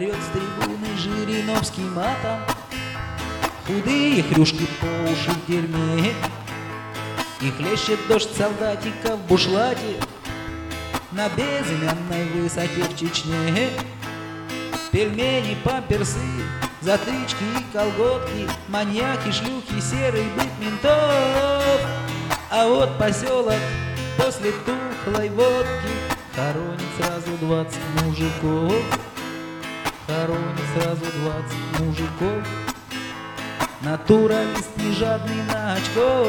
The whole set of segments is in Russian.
Орет с трибуны Жириновский матом, худые хрюшки по уши в дерьме, и хлещет дождь солдатиков в бушлате на безымянной высоте в Чечне. Пельмени, памперсы, затычки и колготки, маньяки, шлюхи, серый быт ментов. А вот поселок после тухлой водки хоронит сразу 20 мужиков. Хоронит сразу 20 мужиков. Натуралист не жадный на очко,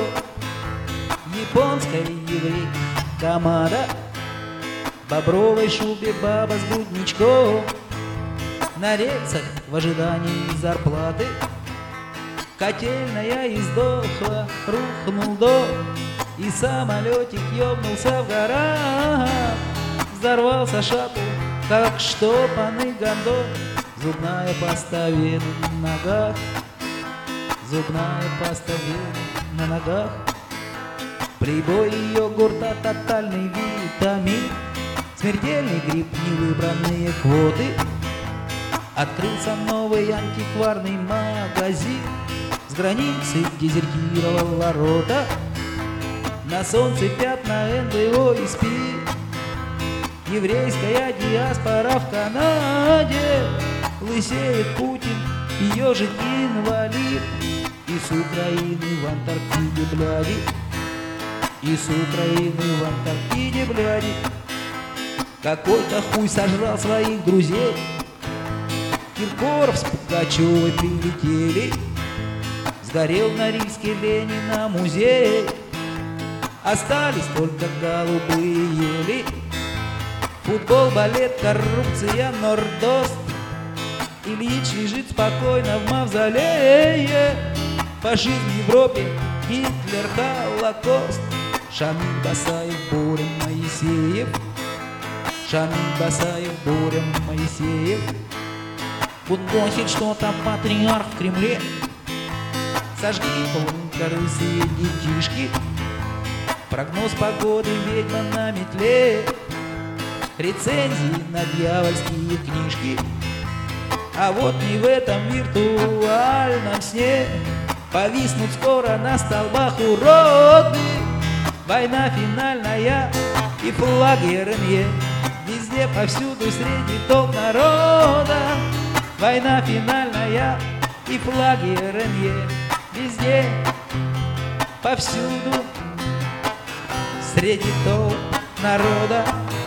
японская еврей команда, в бобровой шубе баба с грудничком, на рельсах в ожидании зарплаты. Котельная издохла, рухнул дом, и самолетик ёбнулся в горах. Взорвался шаттл, как штопанный гондон, зубная паста вены на ногах, зубная паста вены на ногах. Плейбой и йогурта, тотальный витамин, смертельный грипп, невыбранные квоты. Открылся новый антикварный магазин, с границы дезертировал ворота. На солнце пятна НЛО и СПИД, еврейская диаспора в Канаде. Лысеет Путин и ежик инвалид, и с Украины в Антарктиде бляди, и с Украины в Антарктиде бляди. Какой-то хуй сожрал своих друзей, Киркоров с Пугачевой прилетели. Сгорел на Норильске Ленина музей, остались только голубые ели. Футбол, балет, коррупция, нордост. Ильич лежит спокойно в мавзолее. Фашизм в Европе, Гитлер, Холокост. Шамиль Басаев, Боря Моисеев. Шамиль Басаев, Боря Моисеев. Футболщик, что там патриарх в Кремле. Сожги полнокорысые детишки. Прогноз погоды, ведьма на метле. Рецензии на дьявольские книжки. А вот не в этом виртуальном сне повиснут скоро на столбах уроды. Война финальная и флаги РНЕ везде, повсюду, среди толп народа. Война финальная и флаги РНЕ везде, повсюду, среди толп народа.